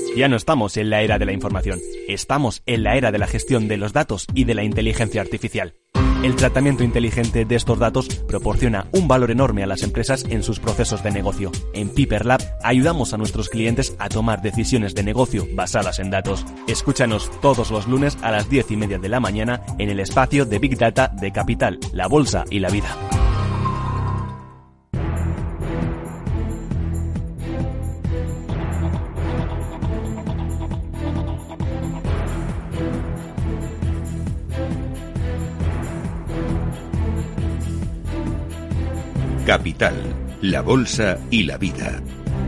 Ya no estamos en la era de la información, estamos en la era de la gestión de los datos y de la inteligencia artificial. El tratamiento inteligente de estos datos proporciona un valor enorme a las empresas en sus procesos de negocio. En Piper Lab ayudamos a nuestros clientes a tomar decisiones de negocio basadas en datos. Escúchanos todos los lunes a las 10:30 de la mañana en el espacio de Big Data de Capital, la Bolsa y la Vida. Capital, la Bolsa y la Vida.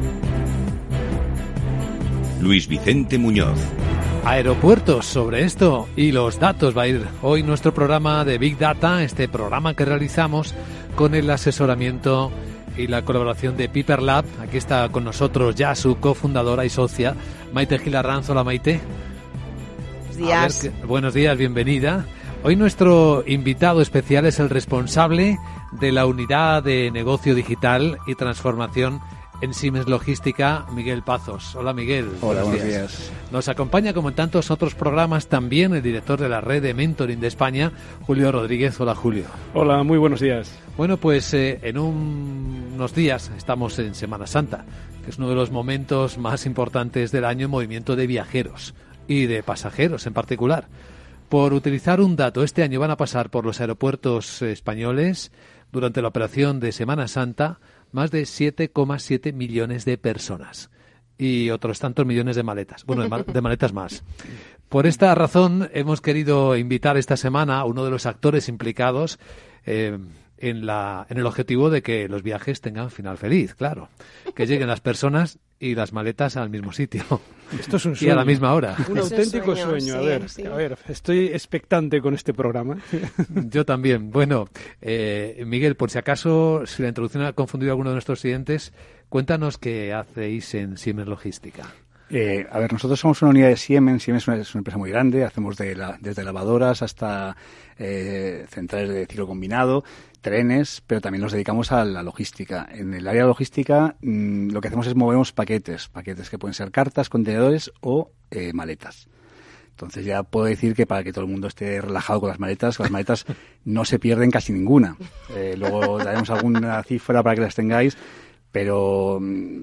Luis Vicente Muñoz. Aeropuertos, sobre esto y los datos va a ir hoy nuestro programa de Big Data, este programa que realizamos con el asesoramiento y la colaboración de Piper Lab. Aquí está con nosotros ya su cofundadora y socia, Maite Gil Arranz. Hola, Maite. Buenos días. Buenos días, bienvenida. Hoy nuestro invitado especial es el responsable de la unidad de negocio digital y transformación en Siemens Logística, Miguel Pazos. Hola, Miguel. Hola, buenos días. Nos acompaña, como en tantos otros programas, también el director de la red de mentoring de España, Julio Rodríguez. Hola, Julio. Hola, muy buenos días. Bueno, pues en unos días estamos en Semana Santa, que es uno de los momentos más importantes del año en movimiento de viajeros y de pasajeros en particular. Por utilizar un dato, este año van a pasar por los aeropuertos españoles durante la operación de Semana Santa más de 7,7 millones de personas y otros tantos millones de maletas. Bueno, de maletas más. Por esta razón hemos querido invitar esta semana a uno de los actores implicados en el objetivo de que los viajes tengan final feliz, claro. Que lleguen las personas y las maletas al mismo sitio. Esto es un sueño. Y a la misma hora. Un auténtico sueño. Sí, A ver, estoy expectante con este programa. Yo también. Bueno, Miguel, por si acaso, si la introducción ha confundido a alguno de nuestros clientes, cuéntanos qué hacéis en Siemens Logística. A ver, nosotros somos una unidad de Siemens. Siemens es una empresa muy grande. Hacemos desde lavadoras hasta centrales de ciclo combinado, trenes, pero también nos dedicamos a la logística. En el área de logística lo que hacemos es movemos paquetes que pueden ser cartas, contenedores o maletas. Entonces ya puedo decir que para que todo el mundo esté relajado con las maletas no se pierden casi ninguna. Luego daremos alguna cifra para que las tengáis, pero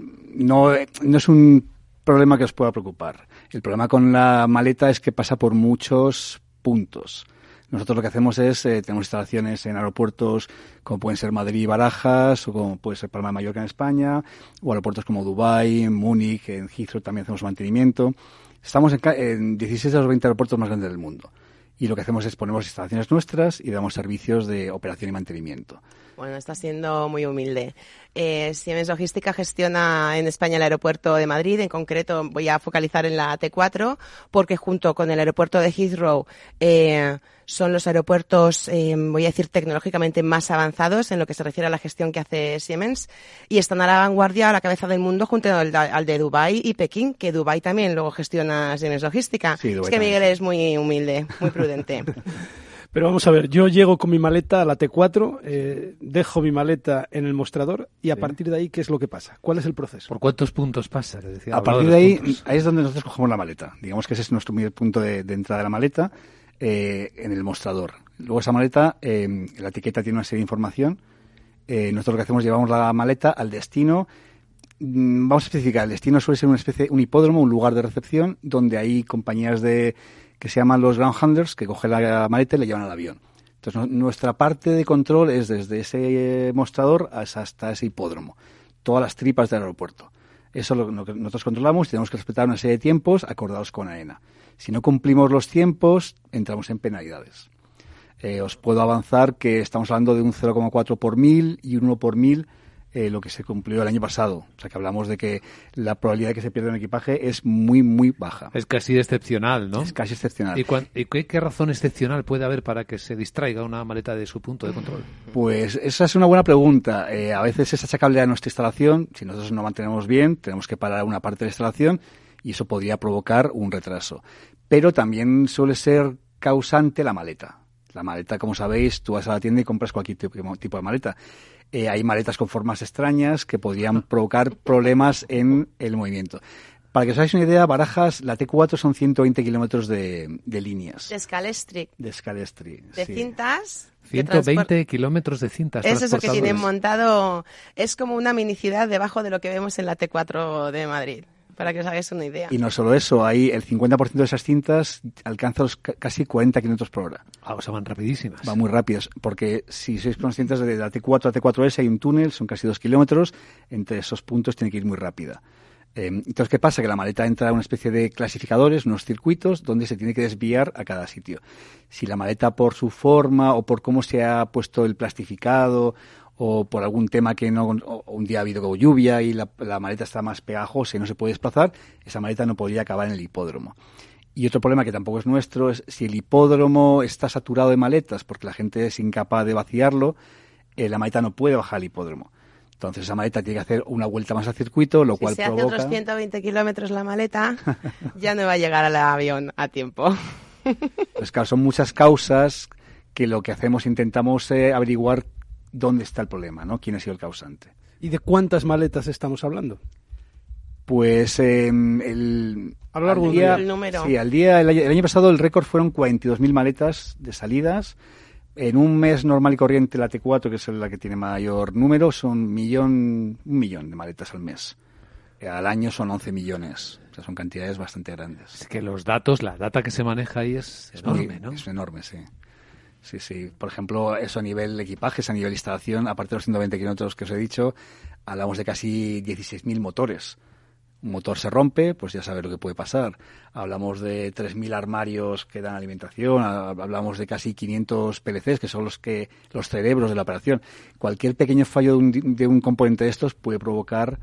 no es un problema que os pueda preocupar. El problema con la maleta es que pasa por muchos puntos. Nosotros lo que hacemos es, tenemos instalaciones en aeropuertos como pueden ser Madrid y Barajas, o como puede ser Palma de Mallorca en España, o aeropuertos como Dubái, en Múnich, en Heathrow también hacemos mantenimiento. Estamos en 16 de los 20 aeropuertos más grandes del mundo. Y lo que hacemos es ponemos instalaciones nuestras y damos servicios de operación y mantenimiento. Bueno, está siendo muy humilde. Siemens Logística gestiona en España el aeropuerto de Madrid. En concreto voy a focalizar en la T4 porque junto con el aeropuerto de Heathrow son los aeropuertos, voy a decir, tecnológicamente más avanzados en lo que se refiere a la gestión que hace Siemens y están a la vanguardia, a la cabeza del mundo junto al de Dubái y Pekín, que Dubái también luego gestiona Siemens Logística. Sí, es que Miguel es muy humilde, muy prudente. Pero vamos a ver, yo llego con mi maleta a la T4, dejo mi maleta en el mostrador y a partir de ahí, ¿qué es lo que pasa? ¿Cuál es el proceso? ¿Por cuántos puntos pasa? A partir de ahí es donde nosotros cogemos la maleta. Digamos que ese es nuestro primer punto de entrada de la maleta, en el mostrador. Luego esa maleta, la etiqueta tiene una serie de información. Nosotros lo que hacemos es llevamos la maleta al destino. Vamos a especificar, el destino suele ser un hipódromo, un lugar de recepción, donde hay compañías que se llaman los ground handlers, que cogen la maleta y la llevan al avión. Entonces, nuestra parte de control es desde ese mostrador hasta ese hipódromo, todas las tripas del aeropuerto. Eso es lo que nosotros controlamos y tenemos que respetar una serie de tiempos acordados con AENA. Si no cumplimos los tiempos, entramos en penalidades. Os puedo avanzar que estamos hablando de un 0,4 por 1000 y un 1 por 1000, lo que se cumplió el año pasado. O sea, que hablamos de que la probabilidad de que se pierda un equipaje es muy, muy baja. Es casi excepcional, ¿no? Es casi excepcional. ¿Y qué razón excepcional puede haber para que se distraiga una maleta de su punto de control? Pues esa es una buena pregunta. A veces es achacable a nuestra instalación. Si nosotros no mantenemos bien, tenemos que parar una parte de la instalación y eso podría provocar un retraso. Pero también suele ser causante la maleta. La maleta, como sabéis, tú vas a la tienda y compras cualquier tipo de maleta. Hay maletas con formas extrañas que podrían provocar problemas en el movimiento. Para que os hagáis una idea, Barajas, la T4 son 120 kilómetros de líneas. De Scalestri. De Scalestri, De sí. cintas. 120 kilómetros de cintas. Es eso que tienen transportadores. montado. Es como una mini ciudad debajo de lo que vemos en la T4 de Madrid, para que os hagáis una idea. Y no solo eso, ahí el 50% de esas cintas alcanza los casi 40 kilómetros por hora. O sea, van rapidísimas. Va muy rápidos, porque si sois conscientes de la T4 a T4S hay un túnel, son casi 2 kilómetros, entre esos puntos tiene que ir muy rápida. Entonces, ¿qué pasa? Que la maleta entra a una especie de clasificadores, unos circuitos, donde se tiene que desviar a cada sitio. Si la maleta, por su forma o por cómo se ha puesto el plastificado o por algún tema que no, o un día ha habido lluvia y la maleta está más pegajosa y no se puede desplazar, esa maleta no podría acabar en el hipódromo. Y otro problema que tampoco es nuestro es si el hipódromo está saturado de maletas porque la gente es incapaz de vaciarlo, la maleta no puede bajar al hipódromo. Entonces esa maleta tiene que hacer una vuelta más al circuito, lo cual si se provoca... hace otros 120 kilómetros la maleta, ya no va a llegar al avión a tiempo. Pues claro, son muchas causas que lo que hacemos intentamos averiguar dónde está el problema, ¿no? ¿Quién ha sido el causante? ¿Y de cuántas maletas estamos hablando? Pues a lo largo al del día, el número. Sí, el año pasado el récord fueron 42.000 maletas de salidas. En un mes normal y corriente, la T4, que es la que tiene mayor número, son un millón de maletas al mes. Al año son 11 millones. O sea, son cantidades bastante grandes. Es que los datos, la data que se maneja ahí es enorme, ¿no? Es enorme, sí. Sí, sí. Por ejemplo, eso a nivel equipajes, a nivel instalación, aparte de los 120 kilómetros que os he dicho, hablamos de casi 16.000 motores. Un motor se rompe, pues ya sabe lo que puede pasar. Hablamos de 3.000 armarios que dan alimentación, hablamos de casi 500 PLCs, que son los cerebros de la operación. Cualquier pequeño fallo de un componente de estos puede provocar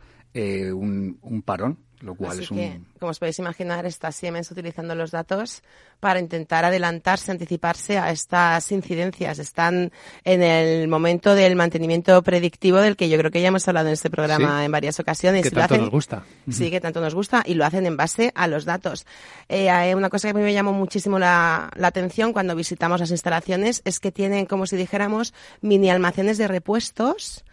un parón, lo cual Así es que, como os podéis imaginar, está Siemens utilizando los datos para intentar adelantarse, anticiparse a estas incidencias. Están en el momento del mantenimiento predictivo del que yo creo que ya hemos hablado en este programa en varias ocasiones. Que tanto nos gusta. Sí, que tanto nos gusta y lo hacen en base a los datos. Una cosa que a mí me llamó muchísimo la atención cuando visitamos las instalaciones es que tienen, como si dijéramos, mini almacenes de repuestos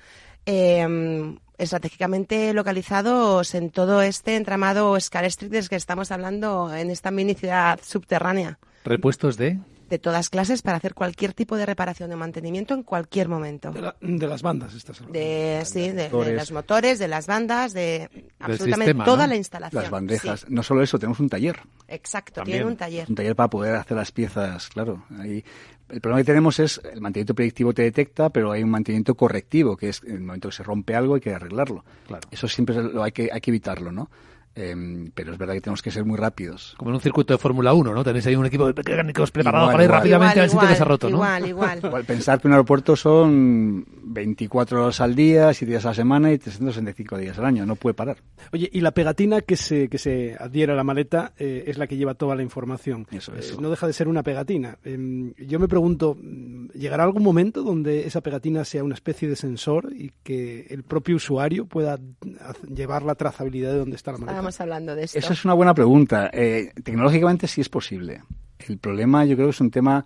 estratégicamente localizados en todo este entramado Scalestri del que estamos hablando en esta mini ciudad subterránea. ¿Repuestos de? De todas clases para hacer cualquier tipo de reparación o mantenimiento en cualquier momento. De las bandas estas. De los motores, de las bandas, de absolutamente sistema, toda ¿no? la instalación. las bandejas. Sí. No solo eso, tenemos un taller. Exacto, También. tiene un taller. Un taller para poder hacer las piezas, claro. Ahí, el problema que tenemos es el mantenimiento predictivo te detecta, pero hay un mantenimiento correctivo, que es en el momento que se rompe algo hay que arreglarlo. Claro. Eso siempre hay que evitarlo, ¿no? Pero es verdad que tenemos que ser muy rápidos. Como en un circuito de Fórmula 1, ¿no? Tenéis ahí un equipo de mecánicos preparado Igual, para ir igual. rápidamente al sitio que se ha roto, ¿no? Igual. Pensar que un aeropuerto son 24 horas al día, 7 días a la semana y 365 días al año. No puede parar. Oye, y la pegatina que se adhiere a la maleta es la que lleva toda la información. Eso es. No deja de ser una pegatina. Yo me pregunto, ¿llegará algún momento donde esa pegatina sea una especie de sensor y que el propio usuario pueda llevar la trazabilidad de dónde está la maleta? Estábamos hablando de esto. Esa es una buena pregunta. Tecnológicamente sí es posible. El problema yo creo que es un tema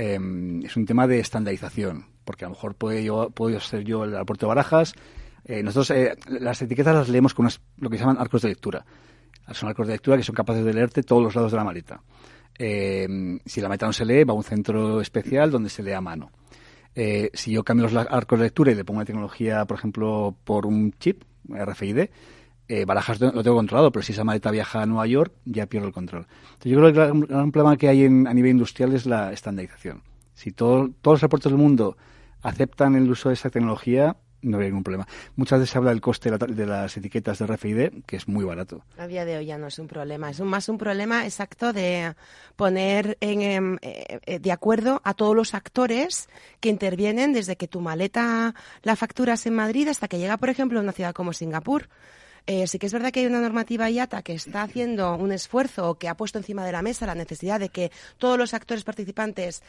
de estandarización, porque a lo mejor puedo ser yo el aeropuerto de Barajas. Nosotros las etiquetas las leemos con lo que se llaman arcos de lectura. Son arcos de lectura que son capaces de leerte todos los lados de la maleta. Si la maleta no se lee, va a un centro especial donde se lee a mano. Si yo cambio los arcos de lectura y le pongo una tecnología, por ejemplo, por un chip, RFID, Barajas lo tengo controlado, pero si esa maleta viaja a Nueva York, ya pierdo el control. Entonces, yo creo que el gran problema que hay a nivel industrial es la estandarización. Si todos los aeropuertos del mundo aceptan el uso de esa tecnología, no habría ningún problema. Muchas veces se habla del coste de las etiquetas de RFID, que es muy barato. A día de hoy ya no es un problema, es más un problema exacto de poner de acuerdo a todos los actores que intervienen desde que tu maleta la facturas en Madrid hasta que llega, por ejemplo, a una ciudad como Singapur. Sí que es verdad que hay una normativa IATA que está haciendo un esfuerzo o que ha puesto encima de la mesa la necesidad de que todos los actores participantes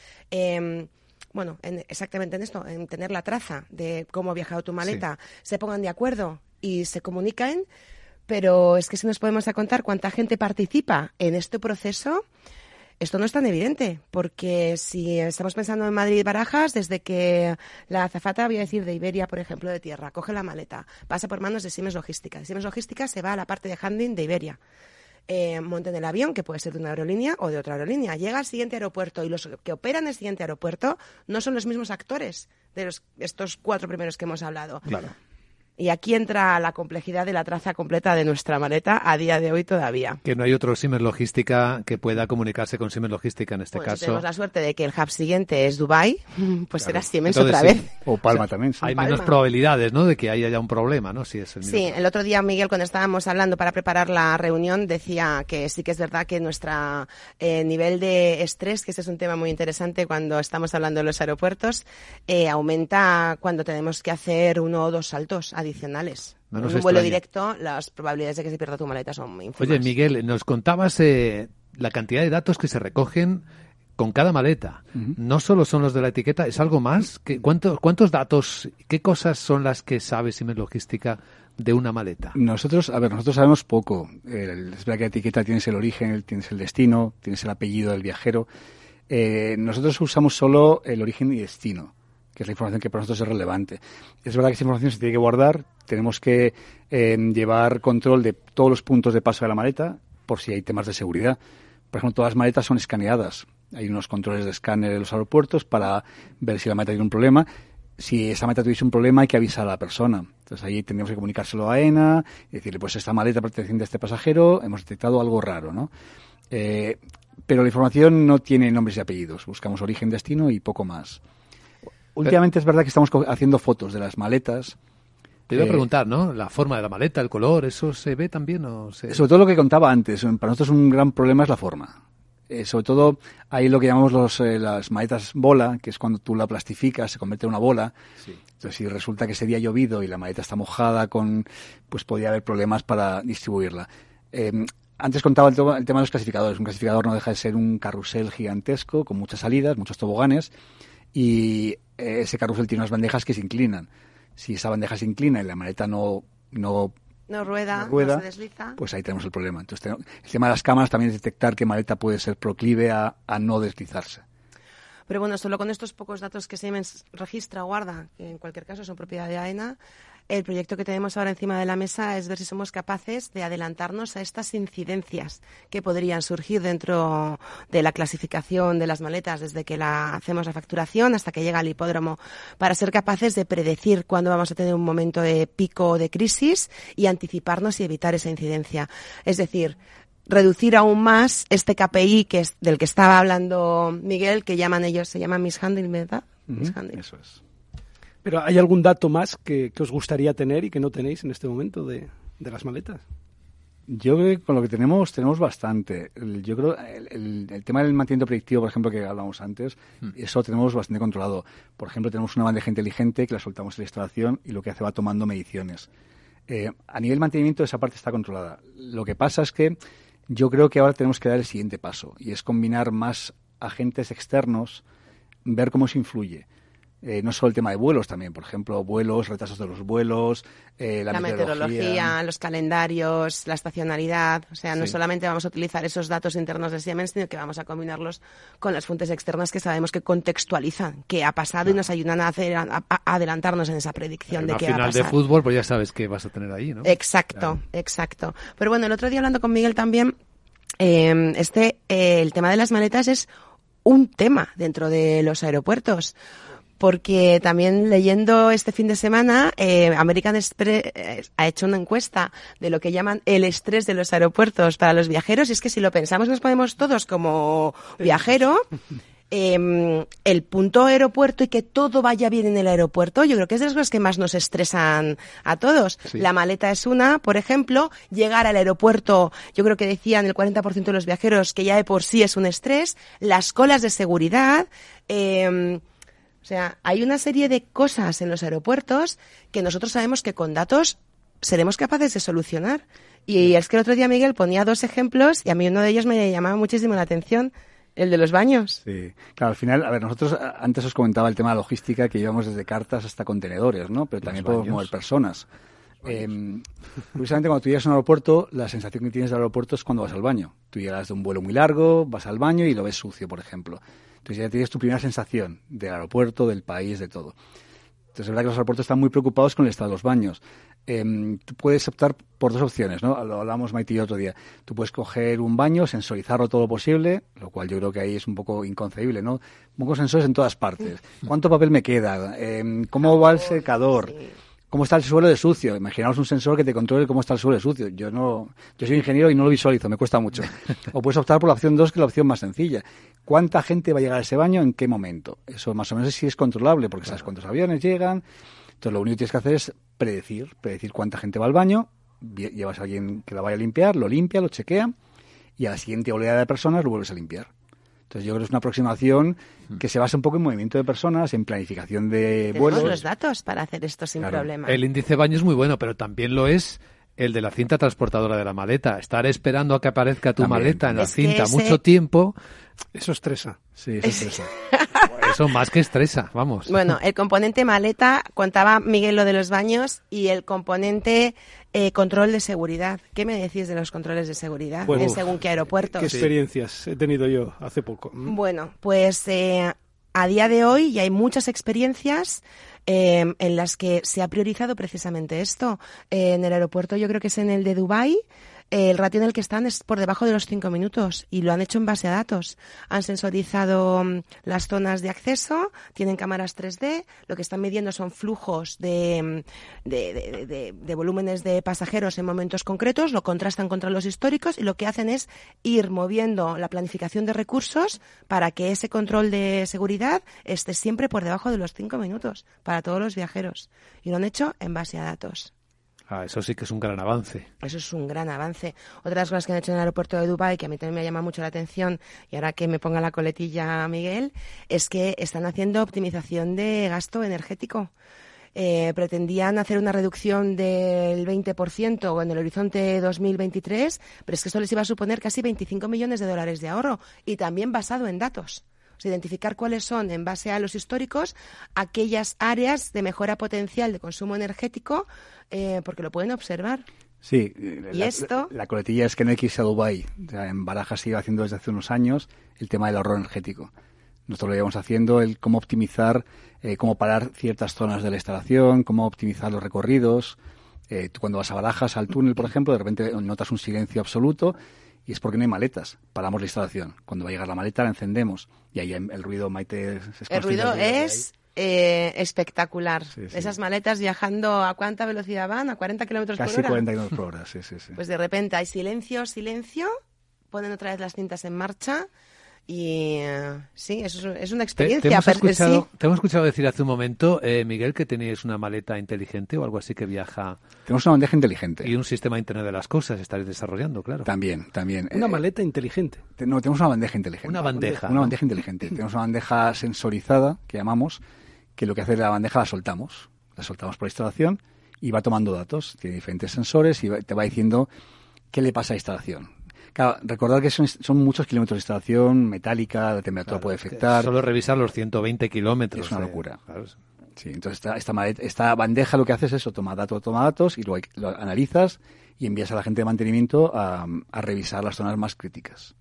exactamente en esto, en tener la traza de cómo ha viajado tu maleta, se pongan de acuerdo y se comuniquen, pero es que si nos podemos a contar cuánta gente participa en este proceso, Esto no es tan evidente, porque si estamos pensando en Madrid-Barajas, desde que la azafata, voy a decir, de Iberia, por ejemplo, de tierra, coge la maleta, pasa por manos de Siemens Logística. De Siemens Logística se va a la parte de handling de Iberia. Monten el avión, que puede ser de una aerolínea o de otra aerolínea. Llega al siguiente aeropuerto y los que operan el siguiente aeropuerto no son los mismos actores de estos 4 primeros que hemos hablado. Claro. Y aquí entra la complejidad de la traza completa de nuestra maleta a día de hoy todavía. Que no hay otro Siemens Logística que pueda comunicarse con Siemens Logística en este caso. Si tenemos la suerte de que el hub siguiente es Dubái, pues será Siemens entonces, otra sí. vez. O Palma también. Sí. Hay Palma. menos probabilidades, ¿no?, de que haya ya un problema, ¿no? Si es el mismo. Sí, el otro día Miguel, cuando estábamos hablando para preparar la reunión, decía que sí que es verdad que nuestro nivel de estrés, que este es un tema muy interesante cuando estamos hablando de los aeropuertos, aumenta cuando tenemos que hacer 1 o 2 saltos adicionales. No en nos un vuelo extraña. directo, las probabilidades de que se pierda tu maleta son muy ínfimas. Oye, Miguel, nos contabas la cantidad de datos que se recogen con cada maleta. No solo son los de la etiqueta, es algo más. ¿Cuántos datos, qué cosas son las que sabe Siemens Logística de una maleta? Nosotros sabemos poco. Es verdad que la etiqueta tienes el origen, tienes el destino, tienes el apellido del viajero. Nosotros usamos solo el origen y destino, que es la información que para nosotros es relevante. Es verdad que esa información se tiene que guardar, tenemos que llevar control de todos los puntos de paso de la maleta, por si hay temas de seguridad. Por ejemplo, todas las maletas son escaneadas. Hay unos controles de escáner en los aeropuertos para ver si la maleta tiene un problema. Si esa maleta tuviese un problema, hay que avisar a la persona. Entonces ahí tendríamos que comunicárselo a AENA y decirle, pues esta maleta perteneciente a este pasajero, hemos detectado algo raro, ¿no? Pero la información no tiene nombres y apellidos. Buscamos origen, destino y poco más. Últimamente es verdad que estamos haciendo fotos de las maletas. Te iba a preguntar, ¿no? La forma de la maleta, el color, ¿eso se ve también o se...? Sobre todo lo que contaba antes. Para nosotros un gran problema es la forma. Sobre todo hay lo que llamamos las maletas bola, que es cuando tú la plastificas, se convierte en una bola. Sí. Entonces, si resulta que ese día ha llovido y la maleta está mojada, pues podría haber problemas para distribuirla. Antes contaba el tema de los clasificadores. Un clasificador no deja de ser un carrusel gigantesco con muchas salidas, muchos toboganes, y ese carrusel tiene unas bandejas que se inclinan. Si esa bandeja se inclina y la maleta no rueda, no se desliza, pues ahí tenemos el problema. Entonces, el tema de las cámaras también es detectar qué maleta puede ser proclive a no deslizarse. Pero bueno, solo con estos pocos datos que Siemens registra o guarda, que en cualquier caso son propiedad de AENA, el proyecto que tenemos ahora encima de la mesa es ver si somos capaces de adelantarnos a estas incidencias que podrían surgir dentro de la clasificación de las maletas desde que hacemos la facturación hasta que llega al hipódromo, para ser capaces de predecir cuándo vamos a tener un momento de pico o de crisis y anticiparnos y evitar esa incidencia. Es decir, reducir aún más este KPI del que estaba hablando Miguel, que llaman ellos, se llama mishandling, ¿verdad? Mishandling. Eso es. Pero ¿hay algún dato más que os gustaría tener y que no tenéis en este momento de las maletas? Yo creo que con lo que tenemos bastante. Yo creo el tema del mantenimiento predictivo, por ejemplo, que hablamos antes, eso tenemos bastante controlado. Por ejemplo, tenemos una bandeja inteligente que la soltamos en la instalación y lo que hace va tomando mediciones. A nivel mantenimiento esa parte está controlada. Lo que pasa es que yo creo que ahora tenemos que dar el siguiente paso y es combinar más agentes externos, ver cómo se influye. No solo el tema de vuelos también, por ejemplo, vuelos, retrasos de los vuelos, la meteorología, los calendarios, la estacionalidad. O sea, no solamente vamos a utilizar esos datos internos de Siemens, sino que vamos a combinarlos con las fuentes externas que sabemos que contextualizan qué ha pasado y nos ayudan a adelantarnos en esa predicción de qué va a pasar. Una final de fútbol, pues ya sabes qué vas a tener ahí, ¿no? Exacto, exacto. Pero bueno, el otro día hablando con Miguel también, el tema de las maletas es un tema dentro de los aeropuertos. Porque también leyendo este fin de semana, American Express ha hecho una encuesta de lo que llaman el estrés de los aeropuertos para los viajeros. Y es que si lo pensamos, nos ponemos todos como viajero. El punto aeropuerto y que todo vaya bien en el aeropuerto, yo creo que es de las cosas que más nos estresan a todos. Sí. La maleta es una, por ejemplo, llegar al aeropuerto, yo creo que decían el 40% de los viajeros que ya de por sí es un estrés, las colas de seguridad, o sea, hay una serie de cosas en los aeropuertos que nosotros sabemos que con datos seremos capaces de solucionar. Y es que el otro día Miguel ponía 2 ejemplos y a mí uno de ellos me llamaba muchísimo la atención, el de los baños. Sí, claro, al final, a ver, nosotros antes os comentaba el tema de logística, que llevamos desde cartas hasta contenedores, ¿no? Pero también podemos mover personas. Curiosamente, cuando tú llegas a un aeropuerto, la sensación que tienes del aeropuerto es cuando vas al baño. Tú llegas de un vuelo muy largo, vas al baño y lo ves sucio, por ejemplo. Entonces ya tienes tu primera sensación del aeropuerto, del país, de todo. Entonces es verdad que los aeropuertos están muy preocupados con el estado de los baños. Tú puedes optar por dos opciones, ¿no? Lo hablamos Maite y yo otro día. Tú puedes coger un baño, sensorizarlo todo lo posible, lo cual yo creo que ahí es un poco inconcebible, ¿no? Pongo sensores en todas partes. ¿Cuánto papel me queda? ¿Cómo va el secador? ¿Cómo está el suelo de sucio? Imaginaos un sensor que te controle cómo está el suelo de sucio. Yo soy ingeniero y no lo visualizo, me cuesta mucho. O puedes optar por la opción 2, que es la opción más sencilla. ¿Cuánta gente va a llegar a ese baño en qué momento? Eso más o menos sí es controlable, porque sabes cuántos aviones llegan. Entonces lo único que tienes que hacer es predecir cuánta gente va al baño, llevas a alguien que la vaya a limpiar, lo limpia, lo chequea, y a la siguiente oleada de personas lo vuelves a limpiar. Entonces yo creo que es una aproximación que se basa un poco en movimiento de personas, en planificación de vuelos. Tenemos los datos para hacer esto sin problema. El índice baño es muy bueno, pero también lo es el de la cinta transportadora de la maleta. Estar esperando a que aparezca tu maleta en la cinta mucho tiempo... Eso estresa. Sí, eso estresa. Eso más que estresa, vamos. Bueno, el componente maleta, contaba Miguel lo de los baños, y el componente control de seguridad. ¿Qué me decís de los controles de seguridad en según qué aeropuertos? ¿Qué experiencias he tenido yo hace poco? Bueno, pues a día de hoy ya hay muchas experiencias en las que se ha priorizado precisamente esto. En el aeropuerto, yo creo que es en el de Dubái, el ratio en el que están es por debajo de los 5 minutos, y lo han hecho en base a datos. Han sensorizado las zonas de acceso, tienen cámaras 3D, lo que están midiendo son flujos de volúmenes de pasajeros en momentos concretos, lo contrastan contra los históricos, y lo que hacen es ir moviendo la planificación de recursos para que ese control de seguridad esté siempre por debajo de los 5 minutos para todos los viajeros. Y lo han hecho en base a datos. Eso sí que es un gran avance. Eso es un gran avance. Otra de las cosas que han hecho en el aeropuerto de Dubái, que a mí también me llama mucho la atención, y ahora que me ponga la coletilla Miguel, es que están haciendo optimización de gasto energético. Pretendían hacer una reducción del 20% en el horizonte 2023, pero es que esto les iba a suponer casi 25 millones de dólares de ahorro, y también basado en datos. O sea, identificar cuáles son, en base a los históricos, aquellas áreas de mejora potencial de consumo energético, porque lo pueden observar. Sí, ¿Y esto? La coletilla es que no hay que irse a Dubái. O sea, en Barajas se iba haciendo desde hace unos años el tema del ahorro energético. Nosotros lo íbamos haciendo, el cómo optimizar, cómo parar ciertas zonas de la instalación, cómo optimizar los recorridos. Tú cuando vas a Barajas, al túnel, por ejemplo, de repente notas un silencio absoluto, y es porque no hay maletas. Paramos la instalación. Cuando va a llegar la maleta, la encendemos. Y ahí el ruido, Maite, es el ruido es espectacular. Sí, sí. Esas maletas viajando, ¿a cuánta velocidad van? ¿A 40 kilómetros por hora? Casi 40 kilómetros por hora, sí. Pues de repente hay silencio, ponen otra vez las cintas en marcha. Y sí, eso es una experiencia. Te hemos escuchado decir hace un momento, Miguel, que teníais una maleta inteligente o algo así que viaja. Tenemos una bandeja inteligente. Y un sistema Internet de las cosas estáis desarrollando, claro. También. Una maleta inteligente. No, tenemos una bandeja inteligente. Una bandeja inteligente. Tenemos una bandeja sensorizada, que llamamos, que lo que hace la bandeja la soltamos por la instalación y va tomando datos. Tiene diferentes sensores y te va diciendo qué le pasa a la instalación. Claro, recordar que son muchos kilómetros de instalación metálica, la temperatura puede afectar. Solo revisar los 120 kilómetros. Es una locura. Claro. Sí, entonces esta bandeja lo que hace es eso, toma datos y luego lo analizas y envías a la gente de mantenimiento a revisar las zonas más críticas.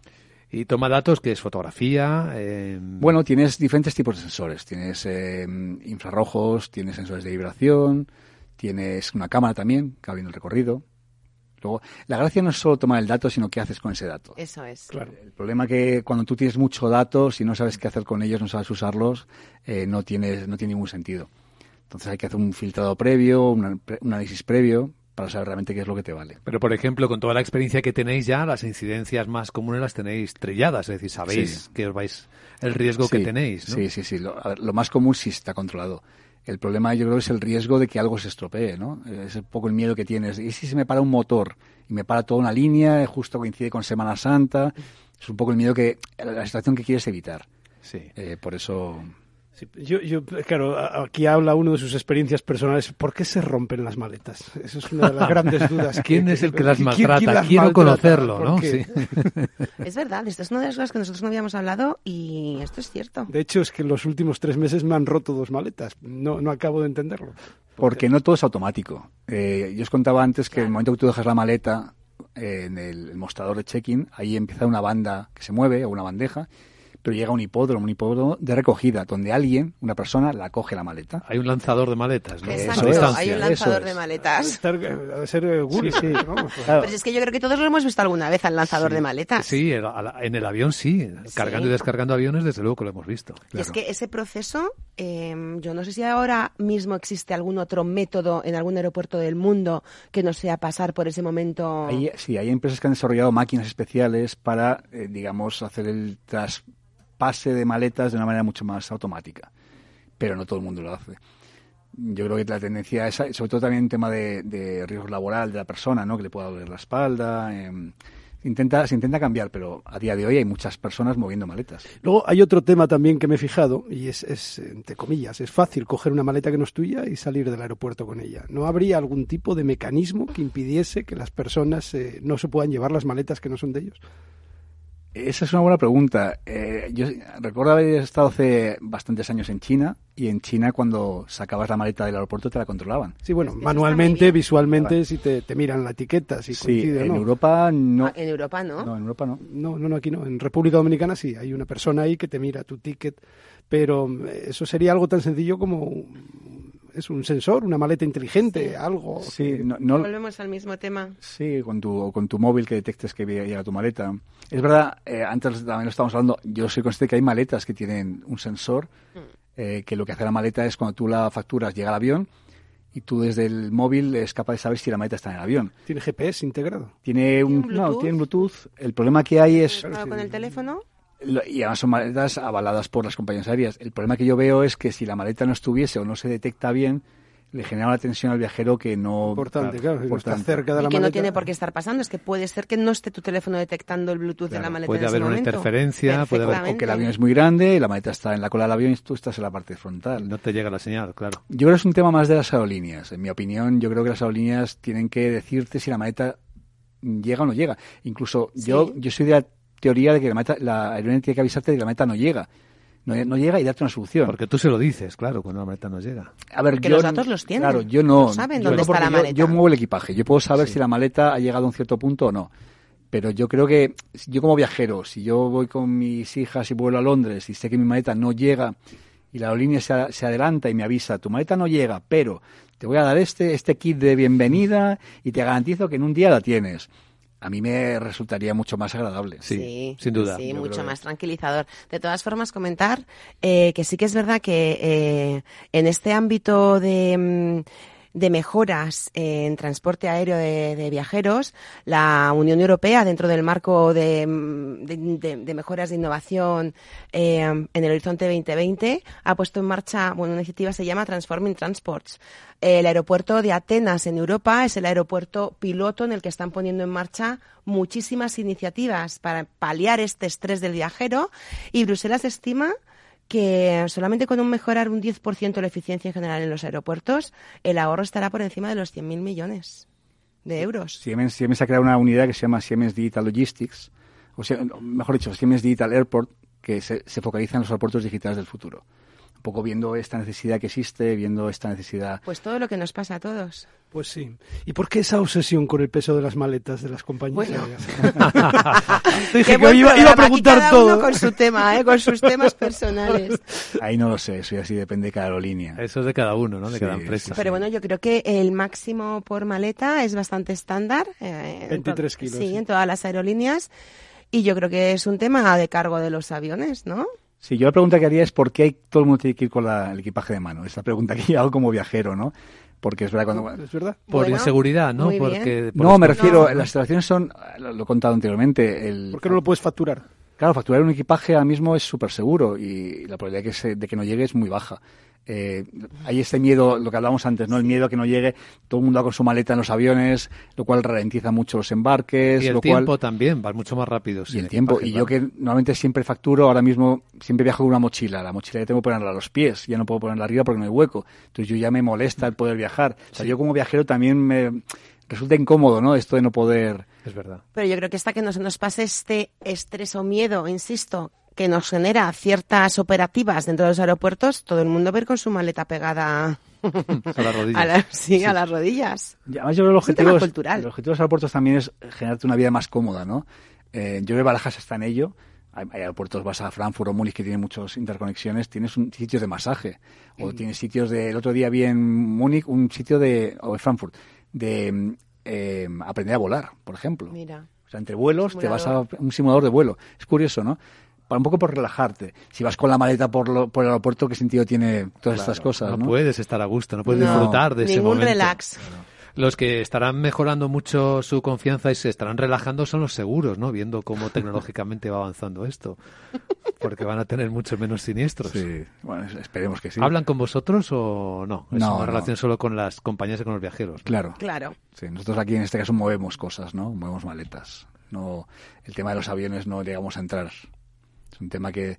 Y toma datos, que es fotografía. Bueno, tienes diferentes tipos de sensores. Tienes infrarrojos, tienes sensores de vibración, tienes una cámara también que va viendo el recorrido. Luego, la gracia no es solo tomar el dato, sino qué haces con ese dato. Eso es. Claro. El problema es que cuando tú tienes mucho datos y no sabes qué hacer con ellos, no sabes usarlos, no tiene ningún sentido. Entonces hay que hacer un filtrado previo, un análisis previo, para saber realmente qué es lo que te vale. Pero, por ejemplo, con toda la experiencia que tenéis ya, las incidencias más comunes las tenéis trilladas, es decir, sabéis que os vais el riesgo que tenéis, ¿no? Sí. Lo más común sí está controlado. El problema, yo creo, es el riesgo de que algo se estropee, ¿no? Es un poco el miedo que tienes. ¿Y si se me para un motor y me para toda una línea, justo coincide con Semana Santa? Es un poco el miedo la situación que quieres evitar. Sí. Por eso... Sí, claro, aquí habla uno de sus experiencias personales. ¿Por qué se rompen las maletas? Eso es una de las grandes dudas. ¿Quién es el que las maltrata? Quiero conocerlo, ¿no? Sí. Es verdad, esto es una de las cosas que nosotros no habíamos hablado y esto es cierto. De hecho, es que en los últimos 3 meses me han roto 2 maletas. No acabo de entenderlo. Porque no todo es automático. Yo os contaba antes que en el momento que tú dejas la maleta en el mostrador de check-in, ahí empieza una banda que se mueve, o una bandeja, pero llega un hipódromo de recogida, donde una persona, la coge la maleta. Hay un lanzador de maletas, ¿no? Exacto, hay un lanzador de maletas. Debe ser Guri, sí. Vamos, Claro. Pero es que yo creo que todos lo hemos visto alguna vez al lanzador de maletas. Sí, en el avión sí. Cargando y descargando aviones, desde luego que lo hemos visto. Y es que ese proceso, yo no sé si ahora mismo existe algún otro método en algún aeropuerto del mundo que no sea pasar por ese momento. Hay empresas que han desarrollado máquinas especiales para, digamos, hacer el traspase de maletas de una manera mucho más automática. Pero no todo el mundo lo hace. Yo creo que la tendencia es, sobre todo también en tema de riesgo laboral de la persona, ¿no? Que le pueda doler la espalda. Se intenta cambiar, pero a día de hoy hay muchas personas moviendo maletas. Luego hay otro tema también que me he fijado, y es entre comillas, es fácil coger una maleta que no es tuya y salir del aeropuerto con ella. ¿No habría algún tipo de mecanismo que impidiese que las personas no se puedan llevar las maletas que no son de ellos? Esa es una buena pregunta. Yo recuerdo haber estado hace bastantes años en China, y en China cuando sacabas la maleta del aeropuerto te la controlaban. Sí, bueno, manualmente, visualmente, si te miran la etiqueta, si coincide o no. En Europa no. En Europa no. No, en Europa no. No, aquí no. En República Dominicana sí, hay una persona ahí que te mira tu ticket, pero eso sería algo tan sencillo como un sensor, una maleta inteligente, algo. Sí, no. Volvemos al mismo tema. Sí, con tu móvil que detectes que llega tu maleta. Es verdad, antes también lo estábamos hablando, yo soy consciente que hay maletas que tienen un sensor, que lo que hace la maleta es cuando tú la facturas llega al avión y tú desde el móvil es capaz de saber si la maleta está en el avión. ¿Tiene GPS integrado? Tiene Bluetooth. El problema que hay es... ¿Con el teléfono? Y además son maletas avaladas por las compañías aéreas. El problema que yo veo es que si la maleta no estuviese o no se detecta bien, le genera una tensión al viajero que no... Importante, claro, no está cerca de la maleta. Y que no tiene por qué estar pasando, es que puede ser que no esté tu teléfono detectando el Bluetooth de la maleta puede en ese haber una momento. interferencia, puede haber... O que el avión es muy grande, la maleta está en la cola del avión y tú estás en la parte frontal. No te llega la señal, claro. Yo creo que es un tema más de las aerolíneas. En mi opinión, yo creo que las aerolíneas tienen que decirte si la maleta llega o no llega. Incluso ¿Sí? yo soy de la teoría de que la aerolínea tiene que avisarte de que la maleta no llega. No llega y darte una solución. Porque tú se lo dices, claro, cuando la maleta no llega. A ver, Porque los datos los tienen. Claro, yo no. No saben dónde está la maleta. Yo muevo el equipaje. Yo puedo saber si la maleta ha llegado a un cierto punto o no. Pero yo creo que yo como viajero, si yo voy con mis hijas y vuelo a Londres y sé que mi maleta no llega y la aerolínea se adelanta y me avisa, tu maleta no llega, pero te voy a dar este kit de bienvenida y te garantizo que en un día la tienes. A mí me resultaría mucho más agradable. Sí, sin duda. Sí, mucho más tranquilizador. De todas formas, comentar que sí que es verdad que en este ámbito de mejoras en transporte aéreo de viajeros, la Unión Europea, dentro del marco de mejoras de innovación en el Horizonte 2020, ha puesto en marcha una iniciativa que se llama Transforming Transports. El aeropuerto de Atenas en Europa es el aeropuerto piloto en el que están poniendo en marcha muchísimas iniciativas para paliar este estrés del viajero, y Bruselas estima que solamente con mejorar un 10% la eficiencia en general en los aeropuertos, el ahorro estará por encima de los 100.000 millones de euros. Siemens ha creado una unidad que se llama Siemens Digital Logistics, o sea, mejor dicho, Siemens Digital Airport, que se focaliza en los aeropuertos digitales del futuro. Un poco viendo esta necesidad que existe, viendo esta necesidad... Pues todo lo que nos pasa a todos. Pues sí. ¿Y por qué esa obsesión con el peso de las maletas de las compañías aéreas? Dije que iba a preguntar cada todo. Uno con su tema, con sus temas personales. Ahí no lo sé, eso ya sí depende de cada aerolínea. Eso es de cada uno, ¿no? De cada empresa. Pero bueno, yo creo que el máximo por maleta es bastante estándar. 23 kilos. Sí, en todas las aerolíneas. Y yo creo que es un tema de cargo de los aviones, ¿no? Sí, yo la pregunta que haría es ¿por qué todo el mundo tiene que ir con el equipaje de mano? Es la pregunta que yo hago como viajero, ¿no? Porque es verdad cuando... ¿Es verdad? Por inseguridad, ¿no? Me refiero, las instalaciones son, lo he contado anteriormente... ¿Por qué no lo puedes facturar? Claro, facturar un equipaje ahora mismo es súper seguro y la probabilidad de que no llegue es muy baja. Hay este miedo, lo que hablábamos antes, ¿no? El miedo a que no llegue, todo el mundo va con su maleta en los aviones, lo cual ralentiza mucho los embarques. Y el tiempo también, va mucho más rápido. Y el tiempo. Y yo que normalmente siempre facturo, ahora mismo siempre viajo con una mochila. La mochila ya tengo que ponerla a los pies, ya no puedo ponerla arriba porque no hay hueco. Entonces yo ya me molesta el poder viajar. O sea, yo como viajero también me resulta incómodo, ¿no? Esto de no poder... Es verdad. Pero yo creo que hasta que no se nos pase este estrés o miedo, insisto, que nos genera ciertas operativas dentro de los aeropuertos, todo el mundo va a ir con su maleta pegada a las rodillas. A las rodillas. Y además yo creo que Es un tema cultural. el objetivo de los aeropuertos también es generarte una vida más cómoda, ¿no? Yo creo que Barajas está en ello. Hay aeropuertos, vas a Frankfurt o Múnich que tienen muchas interconexiones, tienes sitios de masaje, o tienes sitios el otro día vi en Múnich un sitio o en Frankfurt, de aprender a volar, por ejemplo. Mira. O sea, entre vuelos te vas a un simulador de vuelo. Es curioso, ¿no? Un poco por relajarte. Si vas con la maleta por el aeropuerto, ¿qué sentido tiene todas estas cosas? No puedes estar a gusto, no puedes disfrutar de ese ningún momento. Relax. Los que estarán mejorando mucho su confianza y se estarán relajando son los seguros, ¿no? Viendo cómo tecnológicamente va avanzando esto. Porque van a tener mucho menos siniestros. Sí, bueno, esperemos que sí. ¿Hablan con vosotros o no? Es una relación solo con las compañías y con los viajeros, ¿no? Claro. Sí, nosotros aquí en este caso movemos cosas, ¿no? Movemos maletas. No, el tema de los aviones no llegamos a entrar. Es un tema que,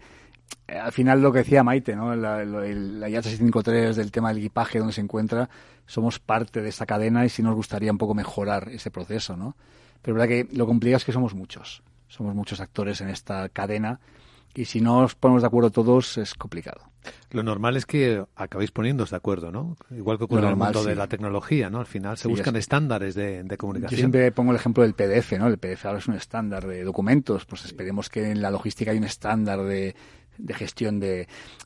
al final, lo que decía Maite, ¿no? La IATA 653 del tema del equipaje, donde se encuentra, somos parte de esta cadena y sí nos gustaría un poco mejorar ese proceso, ¿no? Pero es verdad que lo complicado es que somos muchos actores en esta cadena y si no nos ponemos de acuerdo todos es complicado. Lo normal es que acabéis poniéndoos de acuerdo, ¿no? Igual que ocurre en el mundo de la tecnología, ¿no? Al final se buscan estándares de comunicación. Yo siempre pongo el ejemplo del PDF, ¿no? El PDF ahora es un estándar de documentos, pues esperemos que en la logística hay un estándar de gestión de...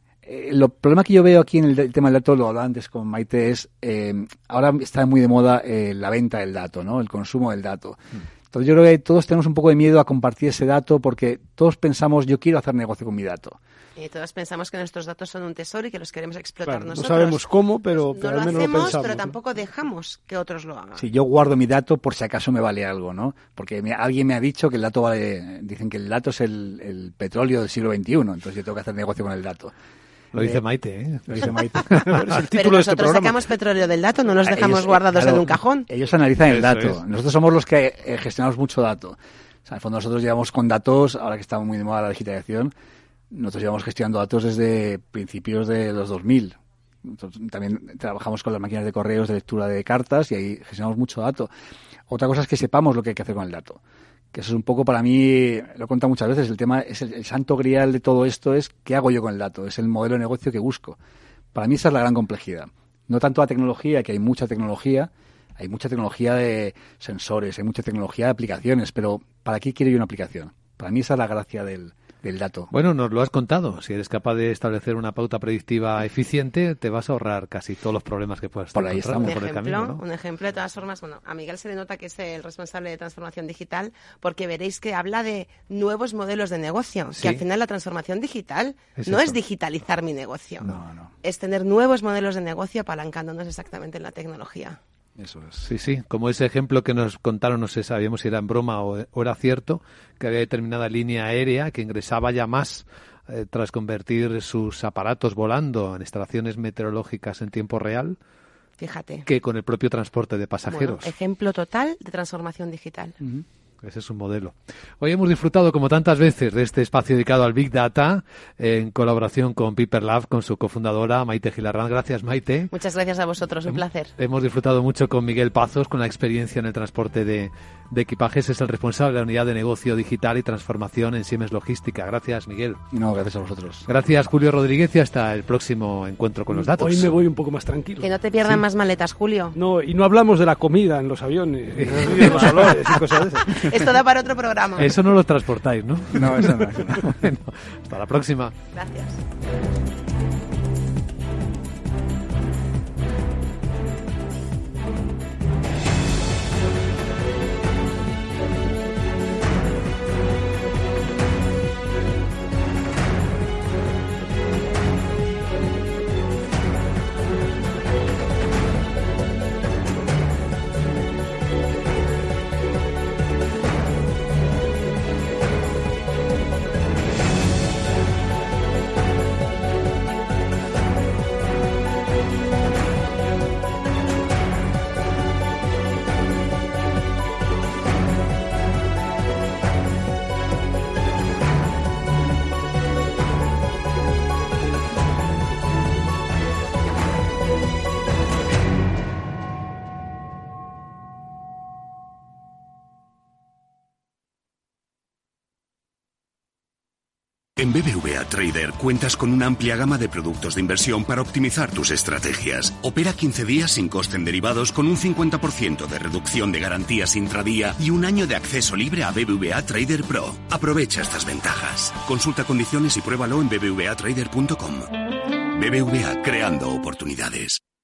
El problema que yo veo aquí en el tema del dato, lo hablaba antes con Maite, es ahora está muy de moda la venta del dato, ¿no? El consumo del dato. Entonces yo creo que todos tenemos un poco de miedo a compartir ese dato porque todos pensamos, yo quiero hacer negocio con mi dato. Y todos pensamos que nuestros datos son un tesoro y que los queremos explotar nosotros. No sabemos cómo, pero no al lo menos hacemos, lo pensamos. pero tampoco dejamos que otros lo hagan. Sí, yo guardo mi dato por si acaso me vale algo, ¿no? Porque alguien me ha dicho que el dato vale... Dicen que el dato es el petróleo del siglo XXI, entonces yo tengo que hacer negocio con el dato. Lo dice Maite, ¿eh? Lo dice Maite. Pero nosotros sacamos petróleo del dato, no los dejamos guardados en un cajón. Ellos analizan el dato. Es. Nosotros somos los que gestionamos mucho dato. O sea, en el fondo nosotros llevamos con datos, ahora que está muy de moda la digitalización, nosotros llevamos gestionando datos desde principios de los 2000. Nosotros también trabajamos con las máquinas de correos de lectura de cartas y ahí gestionamos mucho dato. Otra cosa es que sepamos lo que hay que hacer con el dato. Que eso es un poco, para mí, lo he contado muchas veces, el tema es el santo grial de todo esto es ¿qué hago yo con el dato? Es el modelo de negocio que busco. Para mí esa es la gran complejidad. No tanto la tecnología, que hay mucha tecnología de sensores, hay mucha tecnología de aplicaciones, pero ¿para qué quiero yo una aplicación? Para mí esa es la gracia del dato. Bueno, nos lo has contado. Si eres capaz de establecer una pauta predictiva eficiente, te vas a ahorrar casi todos los problemas que puedas por ahí estamos. por el camino, ¿no? Un ejemplo, de todas formas, bueno, a Miguel se le nota que es el responsable de transformación digital, porque veréis que habla de nuevos modelos de negocio, Sí. que al final la transformación digital Es no eso. es digitalizar mi negocio, No. es tener nuevos modelos de negocio apalancándonos exactamente en la tecnología. Eso es. Sí. Como ese ejemplo que nos contaron, no sé, sabíamos si era en broma o era cierto, que había determinada línea aérea que ingresaba ya más tras convertir sus aparatos volando en instalaciones meteorológicas en tiempo real Fíjate. que con el propio transporte de pasajeros. Bueno, ejemplo total de transformación digital. Ese es un modelo. Hoy hemos disfrutado, como tantas veces, de este espacio dedicado al Big Data, en colaboración con Piper Lab, con su cofundadora, Maite Gilarrán. Gracias, Maite. Muchas gracias a vosotros, un placer. Hemos disfrutado mucho con Miguel Pazos, con la experiencia en el transporte de equipajes. Es el responsable de la unidad de negocio digital y transformación en Siemens Logística. Gracias, Miguel. No, gracias a vosotros. Gracias, Julio Rodríguez, y hasta el próximo encuentro con los datos. Hoy me voy un poco más tranquilo. Que no te pierdan más maletas, Julio. No, y no hablamos de la comida en los aviones, de los olores y cosas de esas. Esto da para otro programa. Eso no lo transportáis, ¿no? No, eso no. Bueno, hasta la próxima. Gracias. En BBVA Trader cuentas con una amplia gama de productos de inversión para optimizar tus estrategias. Opera 15 días sin coste en derivados con un 50% de reducción de garantías intradía y un año de acceso libre a BBVA Trader Pro. Aprovecha estas ventajas. Consulta condiciones y pruébalo en bbvatrader.com. BBVA, creando oportunidades.